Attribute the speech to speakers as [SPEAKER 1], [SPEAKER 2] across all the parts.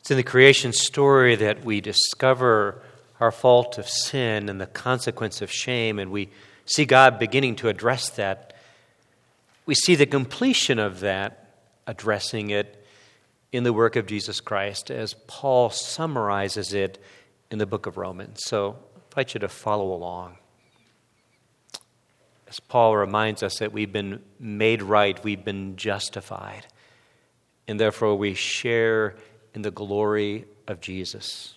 [SPEAKER 1] It's in the creation story that we discover our fault of sin and the consequence of shame, and we see God beginning to address that. We see the completion of that, addressing it in the work of Jesus Christ, as Paul summarizes it in the book of Romans. So I invite you to follow along. As Paul reminds us that we've been made right, we've been justified, and therefore we share in the glory of Jesus.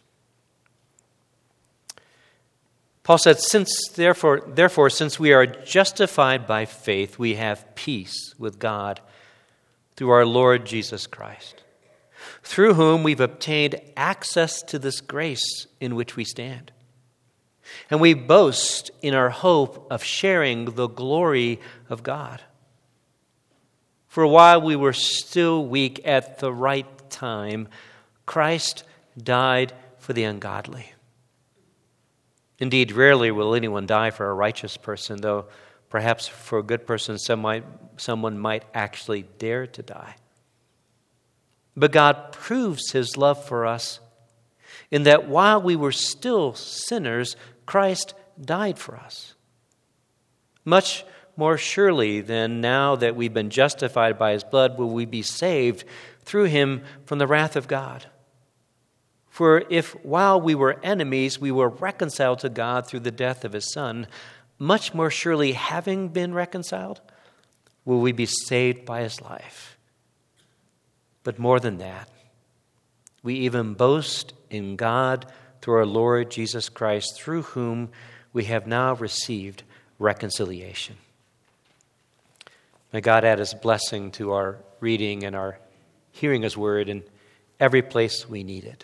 [SPEAKER 1] Paul said, Therefore, since we are justified by faith, we have peace with God through our Lord Jesus Christ, through whom we've obtained access to this grace in which we stand. And we boast in our hope of sharing the glory of God. For while we were still weak, at the right time, Christ died for the ungodly. Indeed, rarely will anyone die for a righteous person, though perhaps for a good person someone might actually dare to die. But God proves his love for us in that while we were still sinners, Christ died for us. Much more surely than now that we've been justified by his blood will we be saved through him from the wrath of God. For if while we were enemies we were reconciled to God through the death of his Son, much more surely having been reconciled will we be saved by his life. But more than that, we even boast in God through our Lord Jesus Christ, through whom we have now received reconciliation. May God add his blessing to our reading and our hearing his word in every place we need it.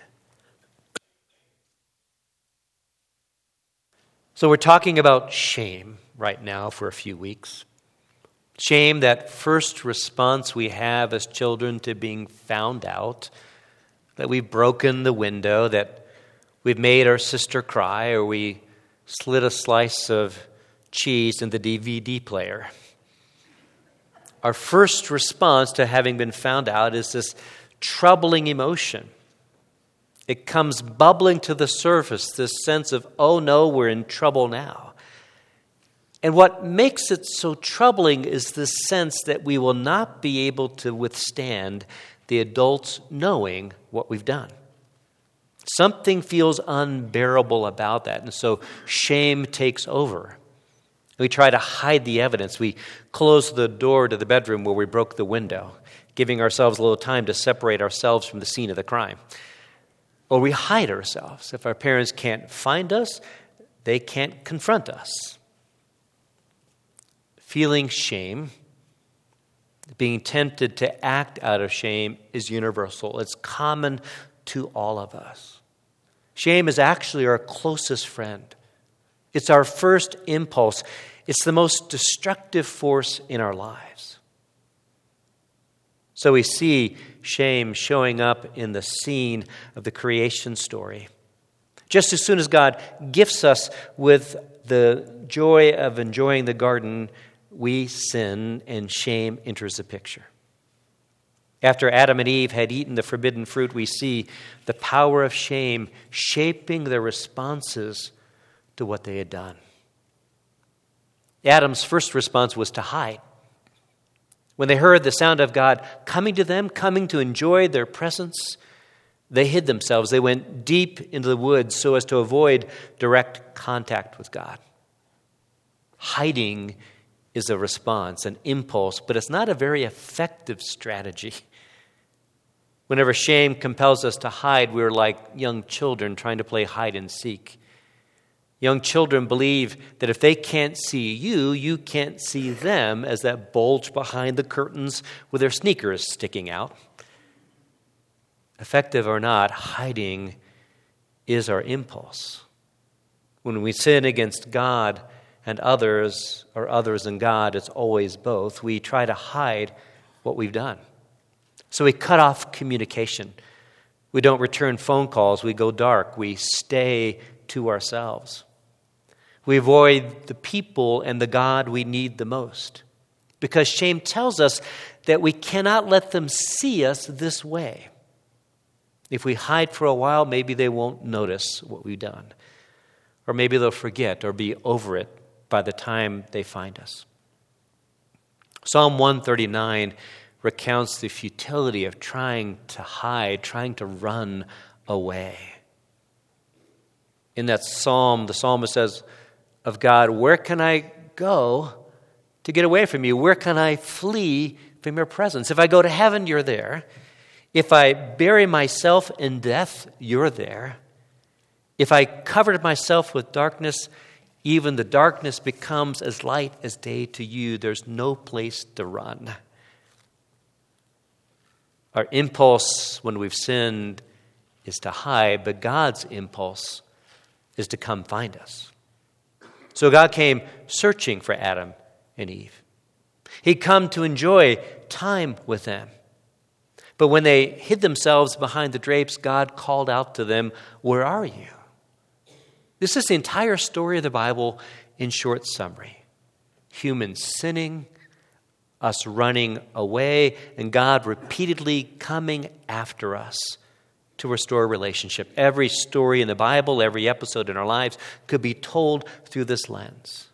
[SPEAKER 1] So we're talking about shame right now for a few weeks. Shame, that first response we have as children to being found out, that we've broken the window, that we've made our sister cry, or we slid a slice of cheese in the DVD player. Our first response to having been found out is this troubling emotion. It comes bubbling to the surface, this sense of, oh no, we're in trouble now. And what makes it so troubling is this sense that we will not be able to withstand the adults knowing what we've done. Something feels unbearable about that, and so shame takes over. We try to hide the evidence. We close the door to the bedroom where we broke the window, giving ourselves a little time to separate ourselves from the scene of the crime. Or we hide ourselves. If our parents can't find us, they can't confront us. Feeling shame, being tempted to act out of shame is universal. It's common to all of us. Shame is actually our closest friend. It's our first impulse. It's the most destructive force in our lives. So we see shame showing up in the scene of the creation story. Just as soon as God gifts us with the joy of enjoying the garden, we sin and shame enters the picture. After Adam and Eve had eaten the forbidden fruit, we see the power of shame shaping their responses to what they had done. Adam's first response was to hide. When they heard the sound of God coming to them, coming to enjoy their presence, they hid themselves. They went deep into the woods so as to avoid direct contact with God. Hiding is a response, an impulse, but it's not a very effective strategy. Whenever shame compels us to hide, we're like young children trying to play hide and seek. Young children believe that if they can't see you, you can't see them, as that bulge behind the curtains with their sneakers sticking out. Effective or not, hiding is our impulse. When we sin against God and others, or others and God, it's always both. We try to hide what we've done. So we cut off communication. We don't return phone calls. We go dark. We stay to ourselves. We avoid the people and the God we need the most, because shame tells us that we cannot let them see us this way. If we hide for a while, maybe they won't notice what we've done. Or maybe they'll forget or be over it by the time they find us. Psalm 139 recounts the futility of trying to hide, trying to run away. In that psalm, the psalmist says of God, "Where can I go to get away from you? Where can I flee from your presence? If I go to heaven, you're there. If I bury myself in death, you're there. If I covered myself with darkness, even the darkness becomes as light as day to you. There's no place to run." Our impulse when we've sinned is to hide, but God's impulse is to come find us. So God came searching for Adam and Eve. He'd come to enjoy time with them. But when they hid themselves behind the drapes, God called out to them, "Where are you?" This is the entire story of the Bible in short summary. Humans sinning, us running away, and God repeatedly coming after us to restore relationship. Every story in the Bible, every episode in our lives could be told through this lens.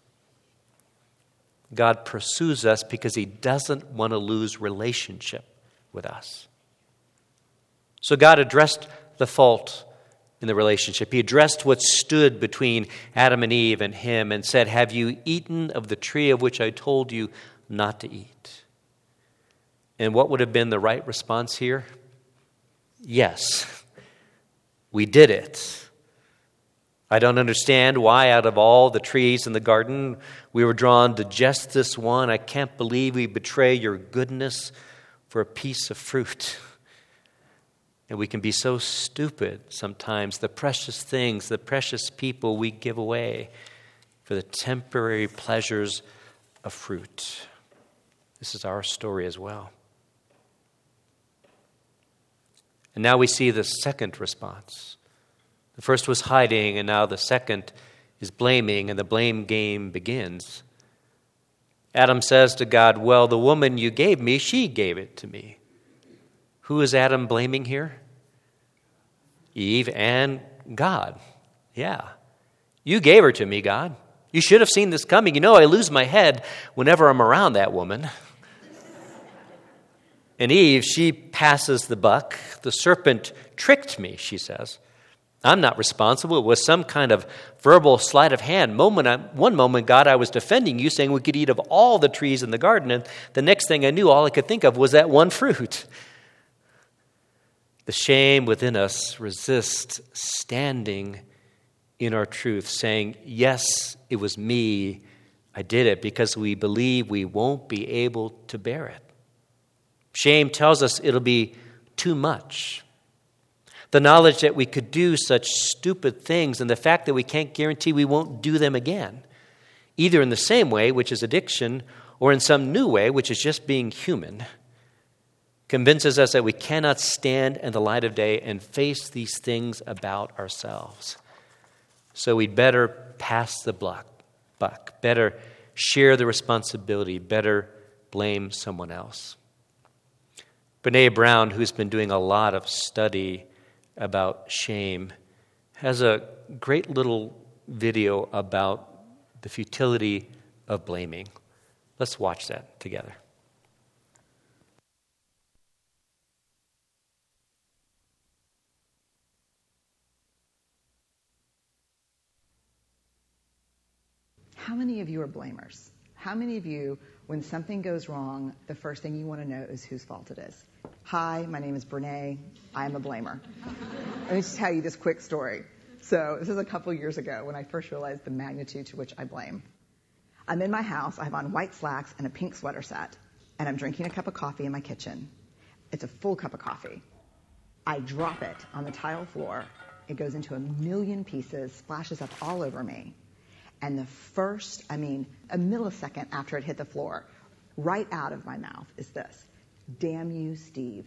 [SPEAKER 1] God pursues us because he doesn't want to lose relationship with us. So God addressed the fault in the relationship. He addressed what stood between Adam and Eve and him and said, "Have you eaten of the tree of which I told you not to eat?" And what would have been the right response here? Yes, we did it. I don't understand why out of all the trees in the garden we were drawn to just this one. I can't believe we betray your goodness for a piece of fruit. And we can be so stupid sometimes. The precious things, the precious people we give away for the temporary pleasures of fruit. This is our story as well. And now we see the second response. The first was hiding, and now the second is blaming, and the blame game begins. Adam says to God, "Well, the woman you gave me, she gave it to me." Who is Adam blaming here? Eve and God. Yeah. You gave her to me, God. You should have seen this coming. You know, I lose my head whenever I'm around that woman. And Eve, she passes the buck. "The serpent tricked me," she says. "I'm not responsible. It was some kind of verbal sleight of hand. One moment, God, I was defending you, saying we could eat of all the trees in the garden. And the next thing I knew, all I could think of was that one fruit." The shame within us resists standing in our truth, saying, "Yes, it was me. I did it," because we believe we won't be able to bear it. Shame tells us it'll be too much. The knowledge that we could do such stupid things and the fact that we can't guarantee we won't do them again, either in the same way, which is addiction, or in some new way, which is just being human, convinces us that we cannot stand in the light of day and face these things about ourselves. So we'd better pass the buck, better share the responsibility, better blame someone else. Brene Brown, who's been doing a lot of study about shame, has a great little video about the futility of blaming. Let's watch that together.
[SPEAKER 2] How many of you are blamers? How many of you, when something goes wrong, the first thing you want to know is whose fault it is? Hi, my name is Brene. I am a blamer. Let me just tell you this quick story. So this is a couple years ago when I first realized the magnitude to which I blame. I'm in my house. I have on white slacks and a pink sweater set, and I'm drinking a cup of coffee in my kitchen. It's a full cup of coffee. I drop it on the tile floor. It goes into a million pieces, splashes up all over me. And a millisecond after it hit the floor, right out of my mouth is this: "Damn you, Steve."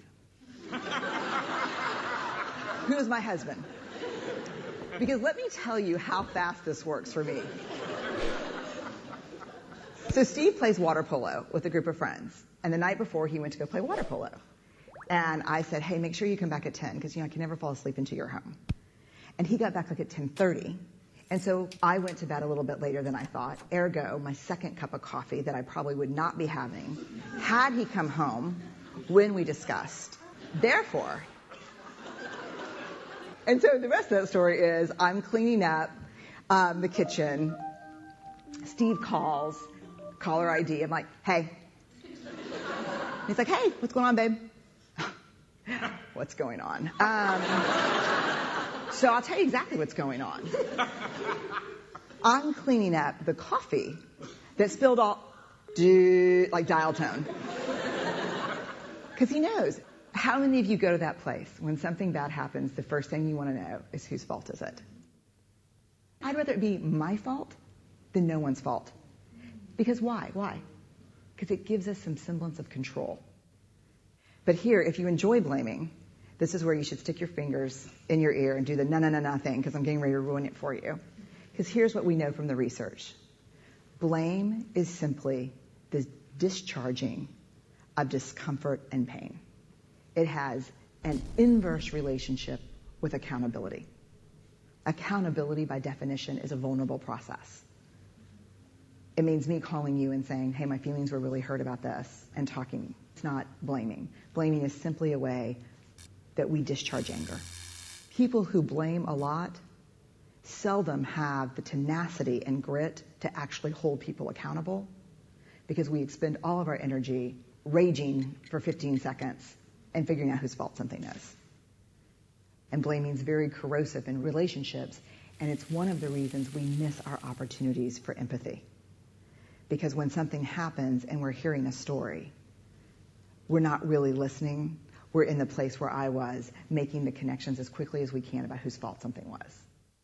[SPEAKER 2] Who is my husband? Because let me tell you how fast this works for me. So Steve plays water polo with a group of friends. And the night before, he went to go play water polo. And I said, hey, make sure you come back at 10 because, I can never fall asleep until you're home. And he got back like at 10:30. And so I went to bed a little bit later than I thought. Ergo, my second cup of coffee that I probably would not be having had he come home when we discussed. Therefore, and so the rest of that story is I'm cleaning up the kitchen. Steve calls, caller ID. I'm like, hey. He's like, hey, what's going on, babe? What's going on? So I'll tell you exactly what's going on. I'm cleaning up the coffee that spilled all, like dial tone. Because he knows. How many of you go to that place when something bad happens, the first thing you want to know is whose fault is it? I'd rather it be my fault than no one's fault. Because why? Why? Because it gives us some semblance of control. But here, if you enjoy blaming, this is where you should stick your fingers in your ear and do the na thing, because I'm getting ready to ruin it for you. Because here's what we know from the research. Blame is simply the discharging of discomfort and pain. It has an inverse relationship with accountability. Accountability, by definition, is a vulnerable process. It means me calling you and saying, hey, my feelings were really hurt about this, and talking. It's not blaming. Blaming is simply a way that we discharge anger. People who blame a lot seldom have the tenacity and grit to actually hold people accountable, because we expend all of our energy raging for 15 seconds and figuring out whose fault something is. And blaming is very corrosive in relationships, and it's one of the reasons we miss our opportunities for empathy. Because when something happens and we're hearing a story, we're not really listening. We're in the place where I was, making the connections as quickly as we can about whose fault something was.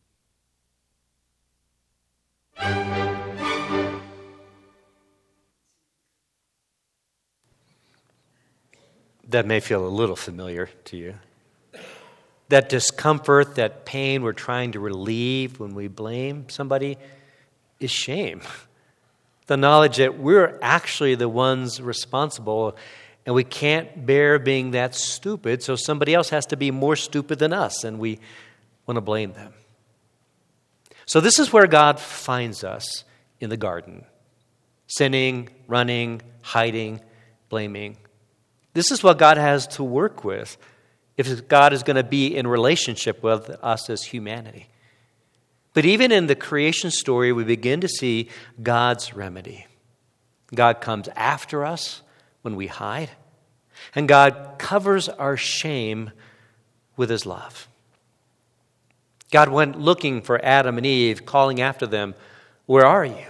[SPEAKER 1] That may feel a little familiar to you. That discomfort, that pain we're trying to relieve when we blame somebody is shame. The knowledge that we're actually the ones responsible, and we can't bear being that stupid, so somebody else has to be more stupid than us, and we want to blame them. So this is where God finds us in the garden. Sinning, running, hiding, blaming. This is what God has to work with if God is going to be in relationship with us as humanity. But even in the creation story, we begin to see God's remedy. God comes after us when we hide, and God covers our shame with his love. God went looking for Adam and Eve, calling after them, "Where are you?"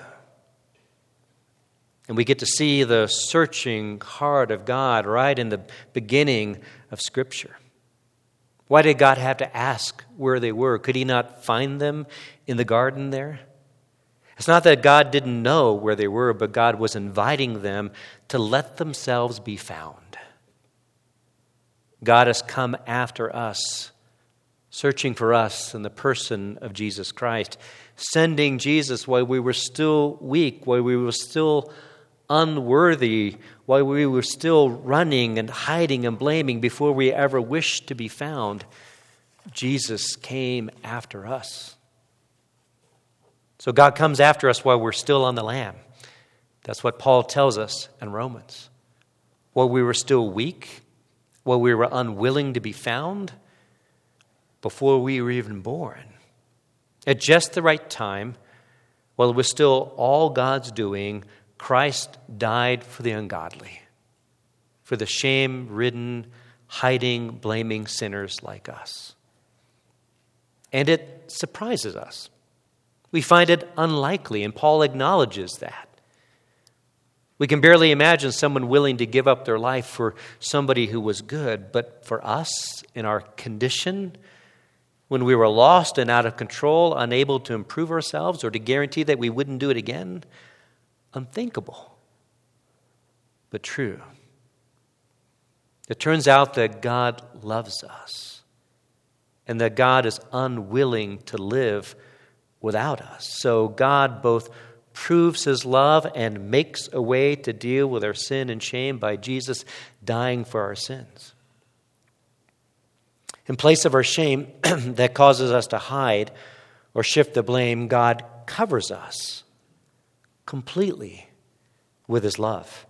[SPEAKER 1] And we get to see the searching heart of God right in the beginning of Scripture. Why did God have to ask where they were? Could he not find them in the garden there? It's not that God didn't know where they were, but God was inviting them to let themselves be found. God has come after us, searching for us in the person of Jesus Christ, sending Jesus while we were still weak, while we were still unworthy, while we were still running and hiding and blaming before we ever wished to be found. Jesus came after us. So God comes after us while we're still on the lam. That's what Paul tells us in Romans. While we were still weak, while we were unwilling to be found, before we were even born. At just the right time, while it was still all God's doing, Christ died for the ungodly, for the shame-ridden, hiding, blaming sinners like us. And it surprises us. We find it unlikely, and Paul acknowledges that. We can barely imagine someone willing to give up their life for somebody who was good, but for us, in our condition, when we were lost and out of control, unable to improve ourselves or to guarantee that we wouldn't do it again, unthinkable, but true. It turns out that God loves us and that God is unwilling to live without us. So God both proves his love and makes a way to deal with our sin and shame by Jesus dying for our sins. In place of our shame that causes us to hide or shift the blame, God covers us completely with his love.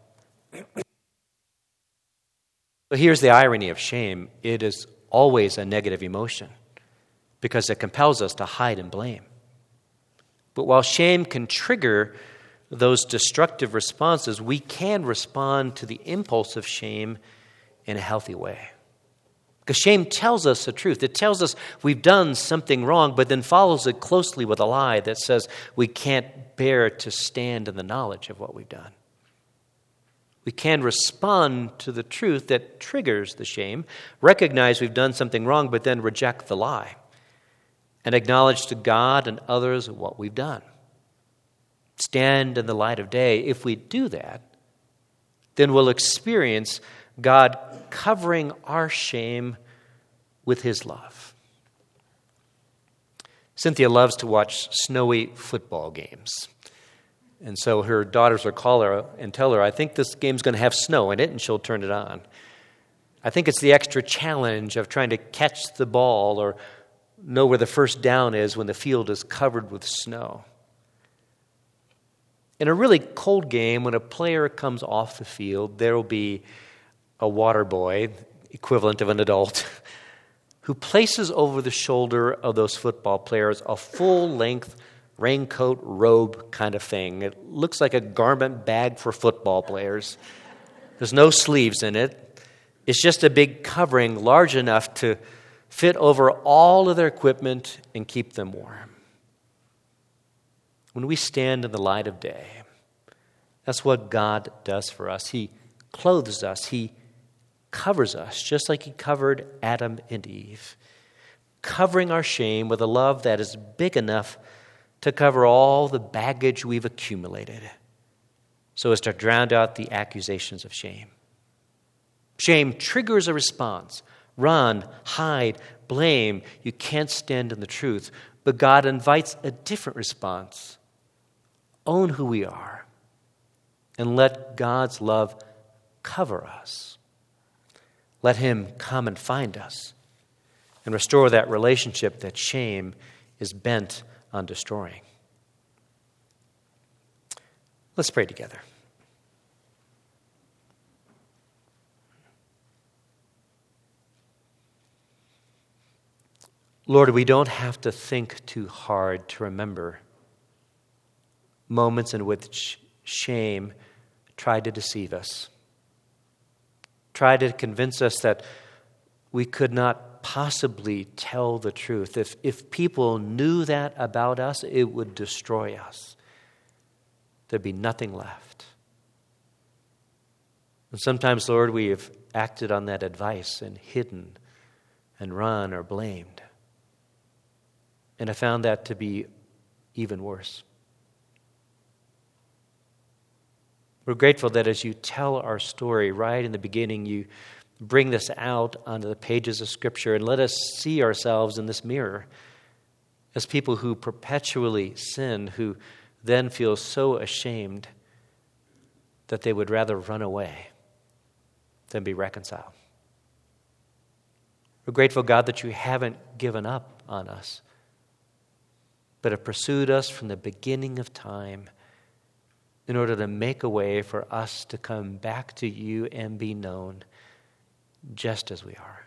[SPEAKER 1] But here's the irony of shame. It is always a negative emotion because it compels us to hide and blame. But while shame can trigger those destructive responses, we can respond to the impulse of shame in a healthy way. Because shame tells us the truth. It tells us we've done something wrong, but then follows it closely with a lie that says we can't bear to stand in the knowledge of what we've done. We can respond to the truth that triggers the shame, recognize we've done something wrong, but then reject the lie, and acknowledge to God and others what we've done. Stand in the light of day. If we do that, then we'll experience God covering our shame with his love. Cynthia loves to watch snowy football games. And so her daughters will call her and tell her, I think this game's going to have snow in it, and she'll turn it on. I think it's the extra challenge of trying to catch the ball or know where the first down is when the field is covered with snow. In a really cold game, when a player comes off the field, there will be a water boy, equivalent of an adult, who places over the shoulder of those football players a full-length raincoat, robe kind of thing. It looks like a garment bag for football players. There's no sleeves in it. It's just a big covering large enough to fit over all of their equipment and keep them warm. When we stand in the light of day, that's what God does for us. He clothes us. He covers us, just like he covered Adam and Eve, covering our shame with a love that is big enough to cover all the baggage we've accumulated so as to drown out the accusations of shame. Shame triggers a response. Run, hide, blame. You can't stand in the truth. But God invites a different response. Own who we are and let God's love cover us. Let him come and find us and restore that relationship that shame is bent on destroying. Let's pray together. Lord, we don't have to think too hard to remember moments in which shame tried to deceive us, tried to convince us that we could not possibly tell the truth. If people knew that about us, it would destroy us. There'd be nothing left. And sometimes, Lord, we have acted on that advice and hidden and run or blamed. And I found that to be even worse. We're grateful that as you tell our story right in the beginning, you bring this out onto the pages of Scripture and let us see ourselves in this mirror as people who perpetually sin, who then feel so ashamed that they would rather run away than be reconciled. We're grateful, God, that you haven't given up on us, but have pursued us from the beginning of time in order to make a way for us to come back to you and be known just as we are.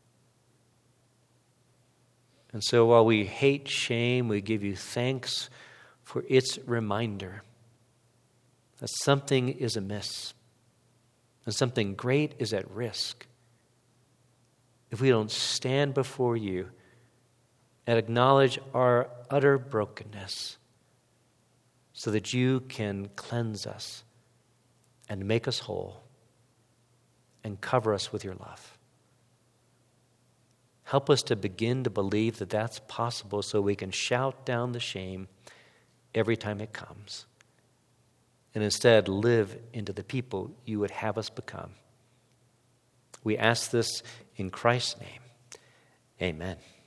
[SPEAKER 1] And so while we hate shame, we give you thanks for its reminder that something is amiss and something great is at risk if we don't stand before you and acknowledge our utter brokenness so that you can cleanse us and make us whole and cover us with your love. Help us to begin to believe that that's possible so we can shout down the shame every time it comes and instead live into the people you would have us become. We ask this in Christ's name. Amen.